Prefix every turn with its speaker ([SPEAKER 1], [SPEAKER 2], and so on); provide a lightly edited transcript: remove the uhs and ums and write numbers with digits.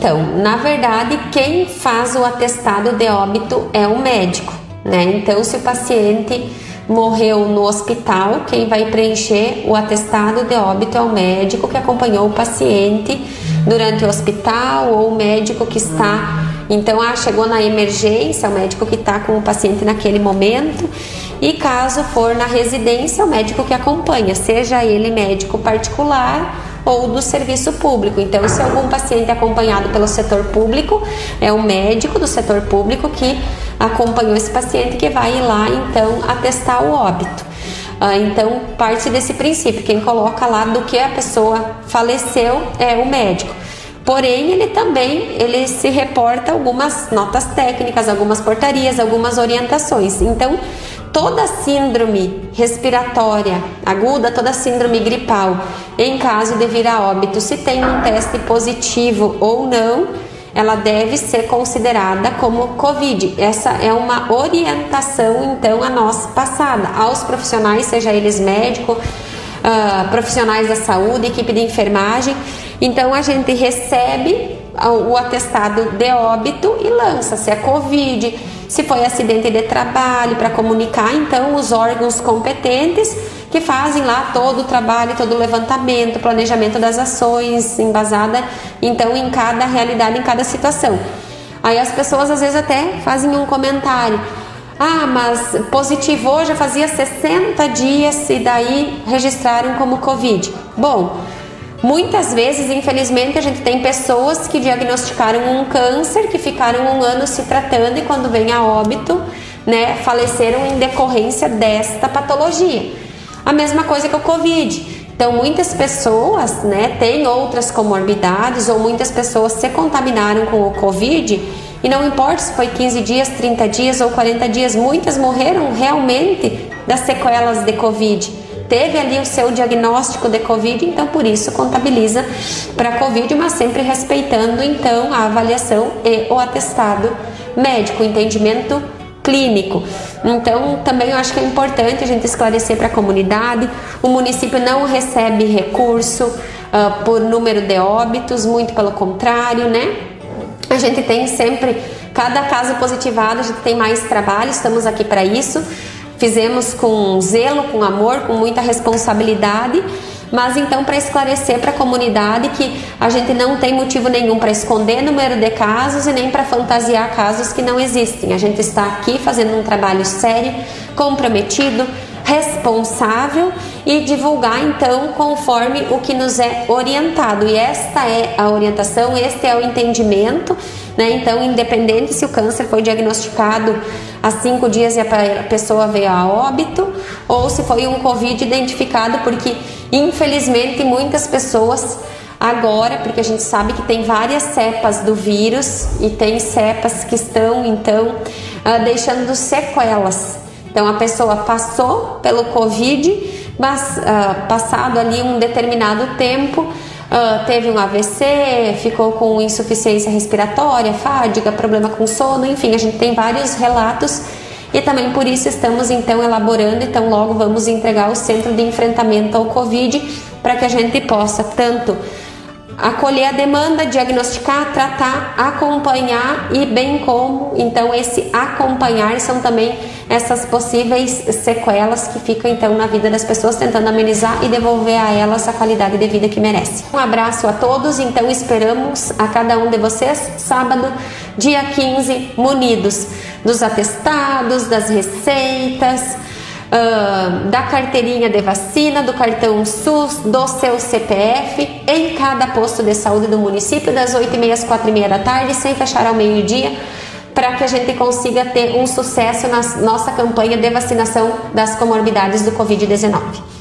[SPEAKER 1] Então, na verdade, quem faz o atestado de óbito é o médico, né? Então, se o paciente morreu no hospital, quem vai preencher o atestado de óbito é o médico que acompanhou o paciente durante o hospital, ou o médico que está, então, chegou na emergência, o médico que está com o paciente naquele momento, e caso for na residência, o médico que acompanha, seja ele médico particular ou do serviço público. Então, se algum paciente é acompanhado pelo setor público, é o médico do setor público que acompanhou esse paciente que vai ir lá, então, atestar o óbito. Então, parte desse princípio, quem coloca lá do que a pessoa faleceu é o médico. Porém, ele se reporta algumas notas técnicas, algumas portarias, algumas orientações. Então, toda síndrome respiratória aguda, toda síndrome gripal, em caso de vir a óbito, se tem um teste positivo ou não, ela deve ser considerada como COVID. Essa é uma orientação, então, a nós passada aos profissionais, seja eles médicos, profissionais da saúde, equipe de enfermagem. Então, a gente recebe o atestado de óbito e lança se é COVID, se foi acidente de trabalho, para comunicar então os órgãos competentes que fazem lá todo o trabalho, todo o levantamento, planejamento das ações, embasada então em cada realidade, em cada situação. Aí as pessoas às vezes até fazem um comentário: mas positivou, já fazia 60 dias e daí registraram como COVID. Bom, muitas vezes, infelizmente, a gente tem pessoas que diagnosticaram um câncer, que ficaram um ano se tratando e quando vem a óbito, né, faleceram em decorrência desta patologia. A mesma coisa que o COVID. Então, muitas pessoas, né, têm outras comorbidades ou muitas pessoas se contaminaram com o COVID e não importa se foi 15 dias, 30 dias ou 40 dias, muitas morreram realmente das sequelas de COVID. Teve ali o seu diagnóstico de COVID, então por isso contabiliza para COVID, mas sempre respeitando então a avaliação e o atestado médico, o entendimento clínico. Então também eu acho que é importante a gente esclarecer para a comunidade: o município não recebe recurso por número de óbitos, muito pelo contrário, né? A gente tem sempre, cada caso positivado, a gente tem mais trabalho, estamos aqui para isso. Fizemos com zelo, com amor, com muita responsabilidade, mas então para esclarecer para a comunidade que a gente não tem motivo nenhum para esconder número de casos e nem para fantasiar casos que não existem. A gente está aqui fazendo um trabalho sério, comprometido, responsável e divulgar então conforme o que nos é orientado. E esta é a orientação, este é o entendimento, né? Então, independente se o câncer foi diagnosticado há 5 dias e a pessoa veio a óbito, ou se foi um COVID identificado, porque infelizmente muitas pessoas agora, porque a gente sabe que tem várias cepas do vírus e tem cepas que estão então deixando sequelas. Então a pessoa passou pelo COVID, mas passado ali um determinado tempo, teve um AVC, ficou com insuficiência respiratória, fadiga, problema com sono, enfim, a gente tem vários relatos e também por isso estamos então elaborando, então logo vamos entregar o centro de enfrentamento ao COVID para que a gente possa tanto acolher a demanda, diagnosticar, tratar, acompanhar e bem como, então esse acompanhar são também essas possíveis sequelas que ficam então na vida das pessoas, tentando amenizar e devolver a elas a qualidade de vida que merecem. Um abraço a todos, então esperamos a cada um de vocês sábado, dia 15, munidos dos atestados, das receitas, da carteirinha de vacina, do cartão SUS, do seu CPF, em cada posto de saúde do município, das 8h30 às 4h30 da tarde, sem fechar ao meio-dia, para que a gente consiga ter um sucesso na nossa campanha de vacinação das comorbidades do Covid-19.